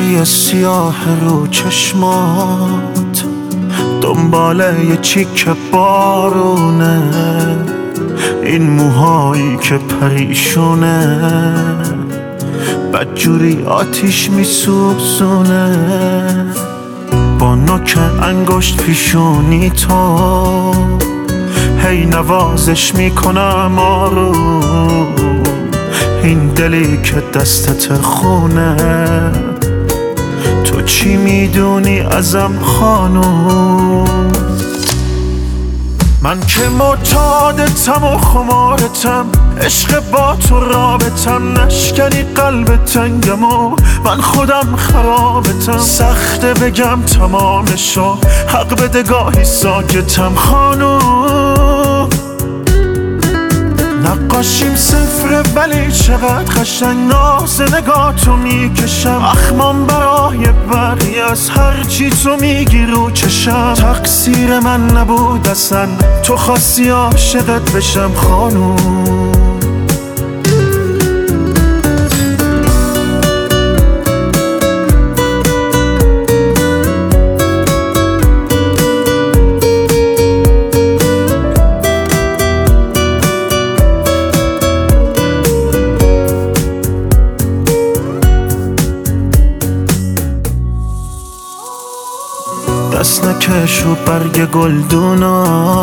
موی سیاه رو چشمات دنبال یه چیک بارونه، این موهایی که پریشونه بدجوری آتیش میسوزونه. با نوک انگشت پیشونی تو هی نوازش میکنم آروم، این دلی که دستت خونه تو چی میدونی ازم خانوم؟ من که معتادتم و خمارتم، عشق با تو رابطم، نشکنی قلب تنگم و من خودم خرابتم. سخته بگم تمامشو، حق بده گاهی ساکتم خانوم. نقاشیم صفره ولی چقدر قشنگ ناز نگاهتو میکشم، اخمام برای بقیه از هرچی تو میگی رو چشم. تقصیر من نبود اصلا، تو خواستی عاشقت بشم خانوم. دست نکش و برگ گلدونا،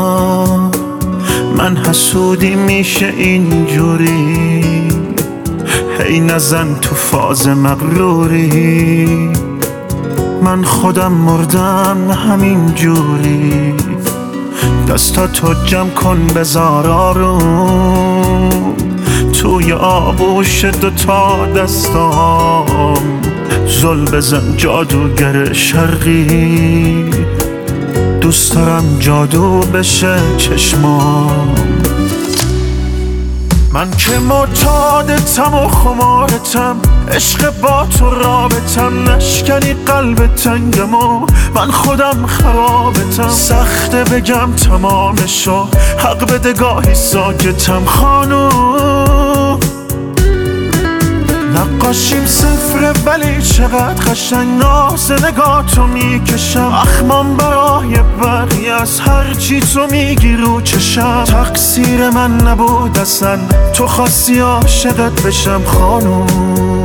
من حسودی میشه اینجوری، هی نزن تو فاز مغروری، من خودم مردم همین جوری. دستاتو جمع کن بذار آروم، توی آغوش دوتا دستام زل بزن جادوگر شرقی، دوست دارم جادو بشه چشمام. من که معتادتم و خمارتم، عشق با تو رابطم، نشکنی قلب تنگم و من خودم خرابتم. سخته بگم تمامشو، حق بده گاهی ساکتم خانوم. نقاشیم صفره ولی چقدر قشنگ ناز نگاهتو میکشم، اخمام برای بقیه از هرچی تو میگی رو چشم. تقصیر من نبود اصلا، تو خواستی عاشقت بشم خانوم.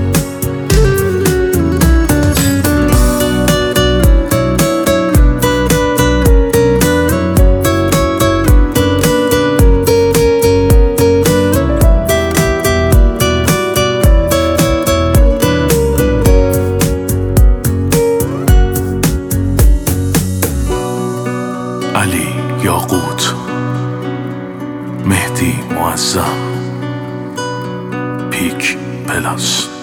علی یاقوت، مهدی معظم، پیک پلاس.